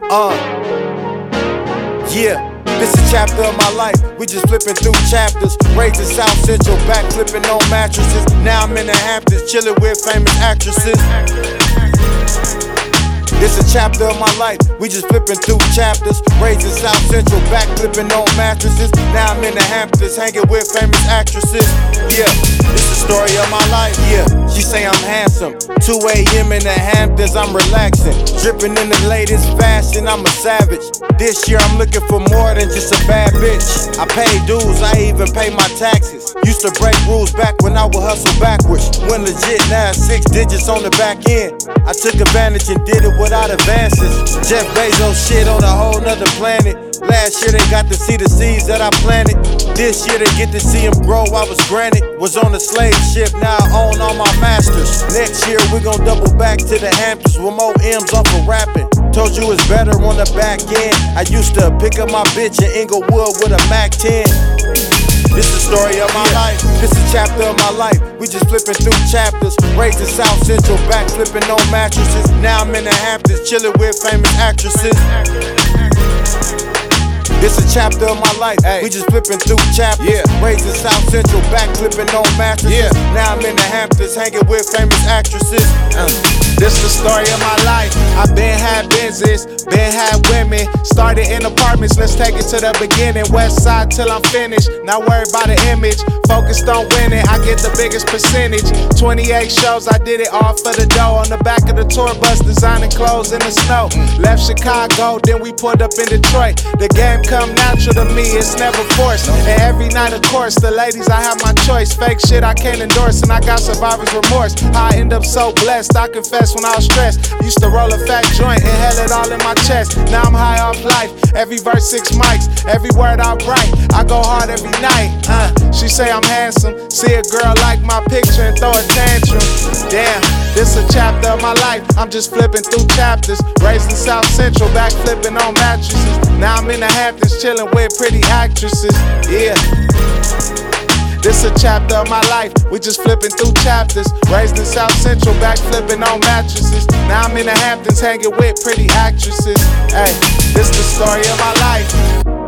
Yeah, this a chapter of my life. We just flipping through chapters. Raised in South Central, back flipping on mattresses. Now I'm in the Hamptons, chilling with famous actresses. This a chapter of my life. We just flipping through chapters. Raised in South Central, back flipping on mattresses. Now I'm in the Hamptons, hanging with famous actresses. Yeah, this the story of my life. Yeah, she say I'm handsome. 2 a.m. in the Hamptons, I'm relaxing. Dripping in the latest fashion, I'm a savage. This year I'm looking for more than just a bad bitch. I pay dues, I even pay my taxes. Used to break rules back when I would hustle backwards. When legit, now it's 6 digits on the back end. I took advantage and did it without advances. Jeff Bezos shit on a whole nother planet. Last year they got to see the seeds that I planted. This year they get to see them grow, I was granted. Was on a slave ship, now I own all my masters. Next year we gon' double back to the Hamptons with more M's off of rapping. Told you it's better on the back end. I used to pick up my bitch in Inglewood with a Mac 10. This the story of my life. This a chapter of my life. We just flipping through chapters. Raised in South Central, back flipping on mattresses. Now I'm in the Hamptons, chilling with famous actresses. This a chapter of my life. Ay. We just flipping through chapters. Yeah. Raised in South Central, back flipping on mattresses. Yeah. Now I'm in the Hamptons, hanging with famous actresses. This the story of my life. I been had business, been had women. Started in apartments, let's take it to the beginning. West side till I'm finished. Not worried about the image, focused on winning. I get the biggest percentage. 28 shows, I did it all for the dough. On the back of the tour bus, designing clothes in the snow. Left Chicago, then we pulled up in Detroit. The game come natural to me, it's never forced. And every night, of course, the ladies, I have my choice. Fake shit I can't endorse, and I got survivor's remorse. How I end up so blessed, I confess when I was stressed. Used to roll a fat joint, inhale it all in my chest. Now I'm high off life, every verse 6 mics, every word I write, I go hard every night. She say I'm handsome, see a girl like my picture and throw a tantrum. Damn, this a chapter of my life, I'm just flipping through chapters. Raised in South Central, back flipping on mattresses. Now I'm in the Hamptons, chilling with pretty actresses. Yeah. This a chapter of my life, we just flipping through chapters. Raised in South Central, back flipping on mattresses. Now I'm in the Hamptons, hanging with pretty actresses. Hey, this the story of my life.